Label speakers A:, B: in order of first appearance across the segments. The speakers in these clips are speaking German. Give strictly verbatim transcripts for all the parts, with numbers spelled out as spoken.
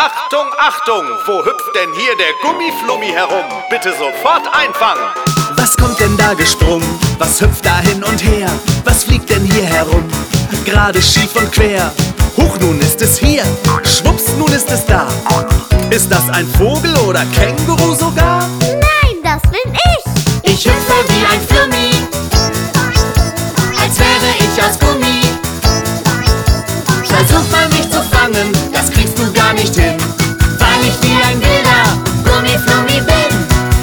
A: Achtung, Achtung, wo hüpft denn hier der Gummiflummi herum? Bitte sofort einfangen.
B: Was kommt denn da gesprungen? Was hüpft da hin und her? Was fliegt denn hier herum? Gerade schief und quer. Huch, nun ist es hier. Schwupps, nun ist es da. Ist das ein Vogel oder Känguru sogar?
C: Nein, das bin ich.
D: Ich hüpfe wie ein Flummi, als wäre ich aus Gummi. Versuch mal mich zu fangen, das kriegst du gar nicht hin, weil ich wie ein wilder Gummiflummi bin.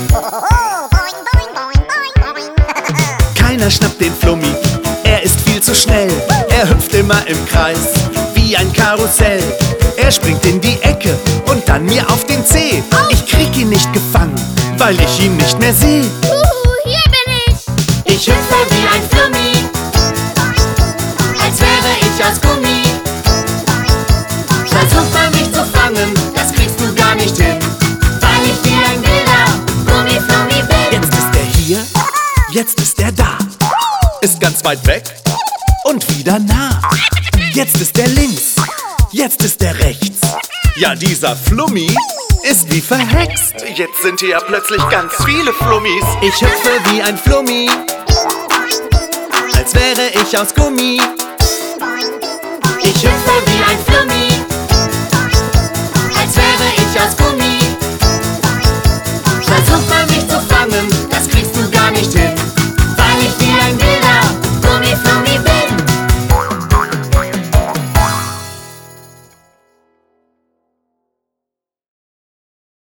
B: Keiner schnappt den Flummi, er ist viel zu schnell. Er hüpft immer im Kreis, wie ein Karussell. Er springt in die Ecke und dann mir auf den Zeh. Ich krieg ihn nicht gefangen, weil ich ihn nicht mehr sehe.
C: Juhu, hier bin ich.
D: Ich hüpfe wie ein Flummi, als wäre ich aus Gummi. Versuch mal mich zu fangen, das kriegst du gar nicht hin, weil ich wie ein wilder Gummiflummi bin.
B: Jetzt ist er hier, jetzt ist er da. Ist ganz weit weg und wieder nah. Jetzt ist er links, jetzt ist er rechts. Ja, dieser Flummi ist wie verhext.
A: Jetzt sind hier ja plötzlich ganz viele Flummis.
B: Ich hüpfe wie ein Flummi, als wäre ich aus Gummi.
D: Ich hüpfe wie ein Flummi, als wäre ich aus Gummi.